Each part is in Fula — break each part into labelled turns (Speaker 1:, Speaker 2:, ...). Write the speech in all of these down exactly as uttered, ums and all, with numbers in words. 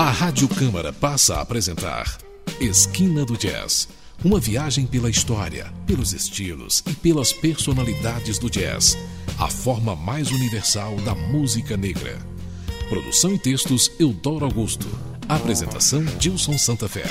Speaker 1: A Rádio Câmara passa a apresentar Esquina do Jazz, uma viagem pela história, pelos estilos e pelas personalidades do jazz, a forma mais universal da música negra. Produção e textos Eudoro Augusto. Apresentação Gilson Santa Fé.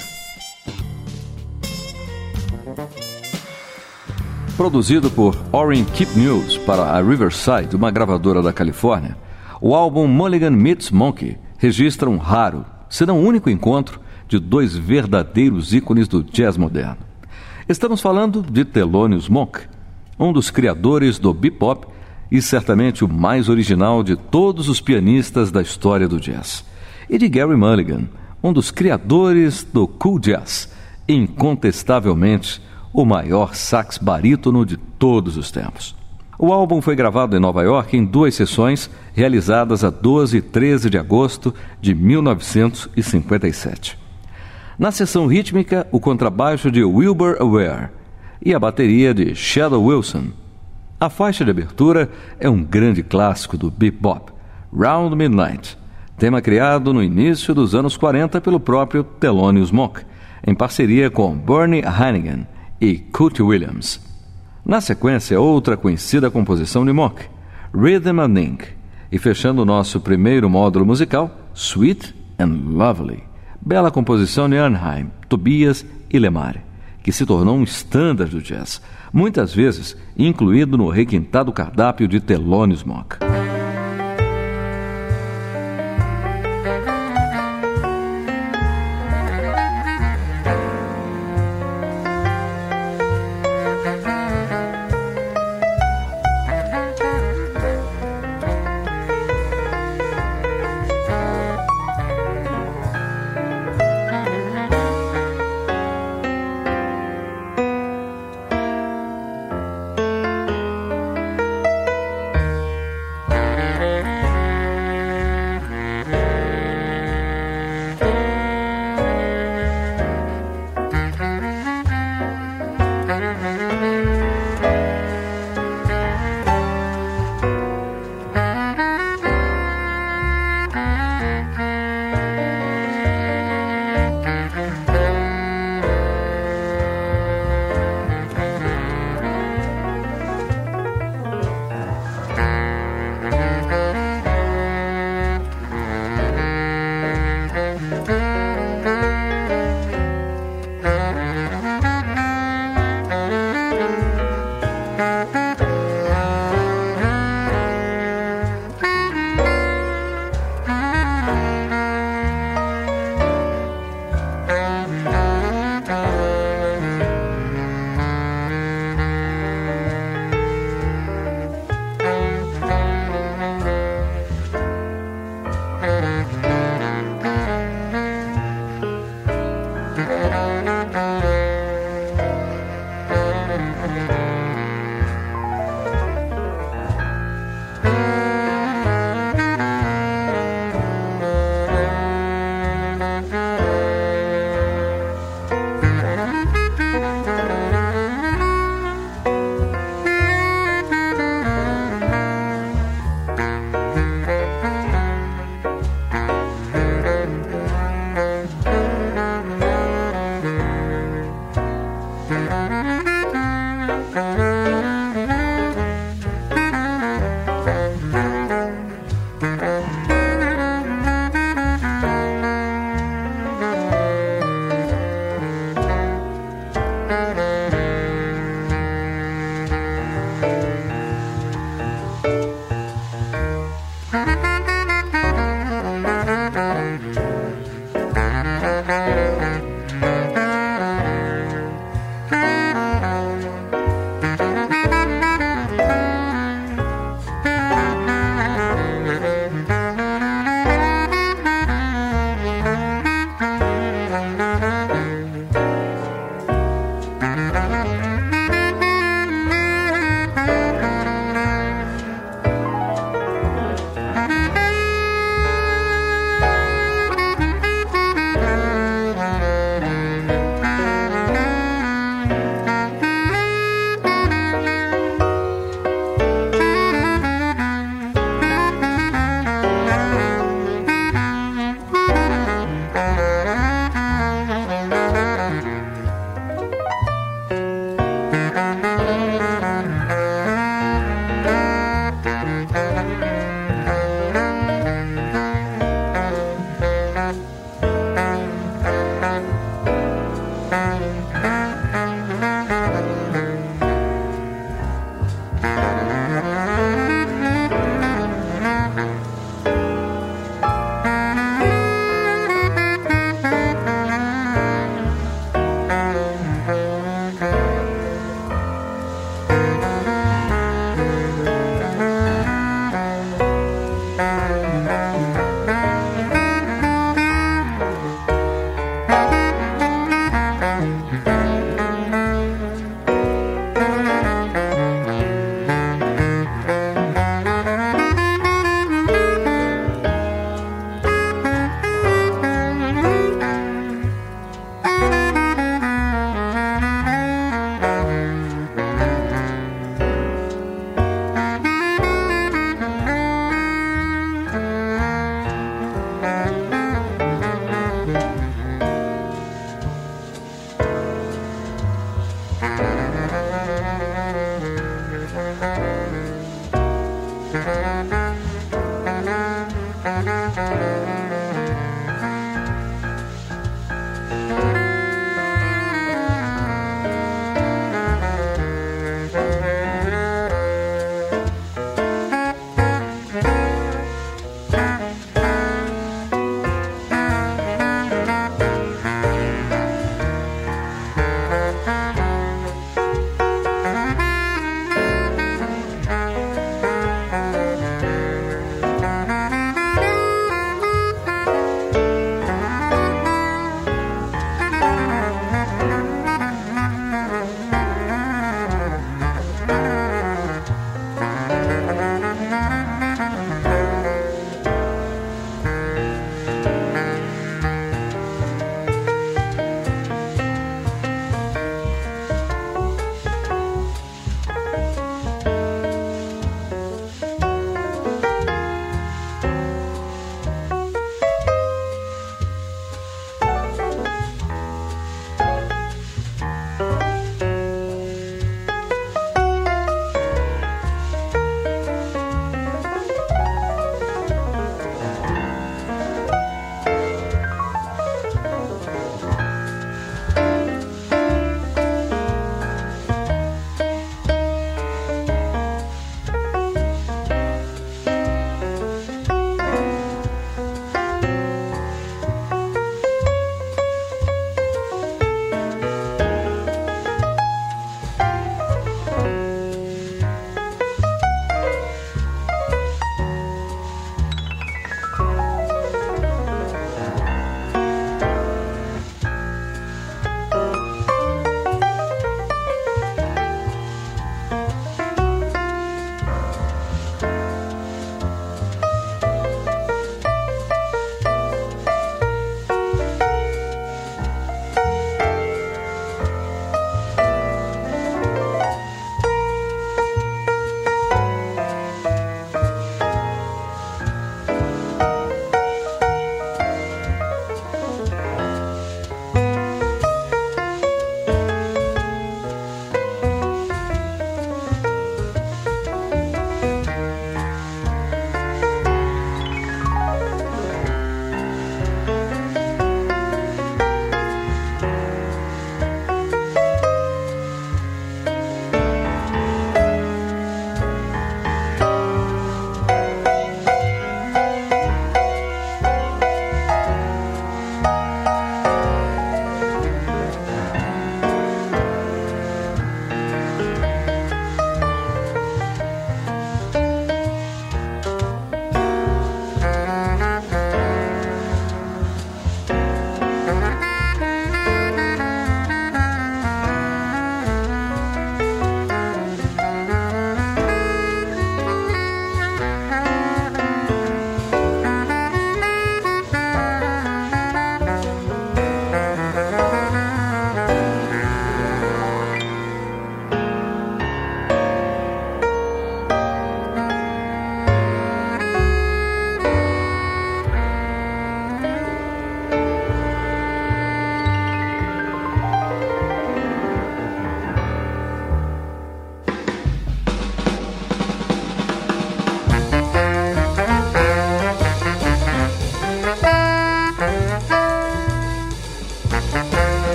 Speaker 2: Produzido por Orrin Keep News para a Riverside, uma gravadora da Califórnia, o álbum Mulligan Meets Monkey registra um raro, se não único encontro de dois verdadeiros ícones do jazz moderno. Estamos falando de Thelonious Monk, um dos criadores do bebop e certamente o mais original de todos os pianistas da história do jazz, e de Gerry Mulligan, um dos criadores do cool jazz, incontestavelmente o maior sax barítono de todos os tempos. O álbum foi gravado em Nova York em duas sessões, realizadas a doze e treze de agosto de mil novecentos e cinquenta e sete. Na sessão rítmica, o contrabaixo de Wilbur Ware e a bateria de Shadow Wilson. A faixa de abertura é um grande clássico do bebop, Round Midnight, tema criado no início dos anos quarenta pelo próprio Thelonious Monk, em parceria com Bernie Hannigan e Cootie Williams. Na sequência, outra conhecida composição de Monk, Rhythm and Ink, e fechando o nosso primeiro módulo musical, Sweet and Lovely, bela composição de Arnheim, Tobias e Lemare, que se tornou um standard do jazz, muitas vezes incluído no requintado cardápio de Thelonious Monk.
Speaker 3: Thank you.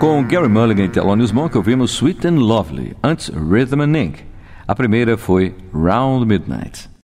Speaker 2: Com Gary Mulligan e Thelonious Monk, ouvimos Sweet and Lovely, antes Rhythm and Ink. A primeira foi Round Midnight.